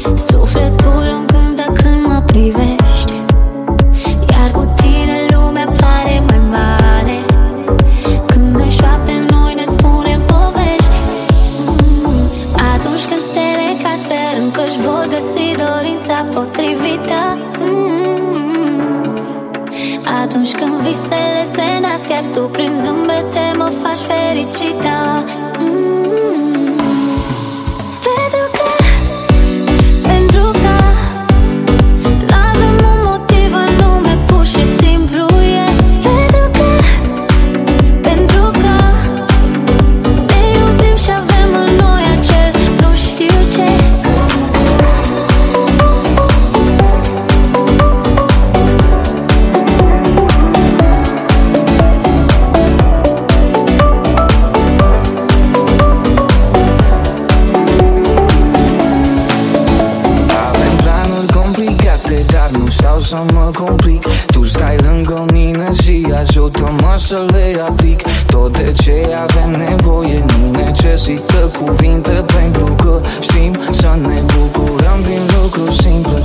Sufletul îmi cântă când mă privești, iar cu tine lumea pare mai mare. Când în șoapte noi ne spunem povești, atunci când stele cad sperând că-și vor găsi dorința potrivită, atunci când visele se nasc, iar tu prin zâmbete mă faci fericită. Să mă complic, tu stai lângă mine și ajută-mă să le aplic. Tot de ce avem nevoie nu necesită cuvinte, pentru că știm să ne bucurăm din lucruri simple.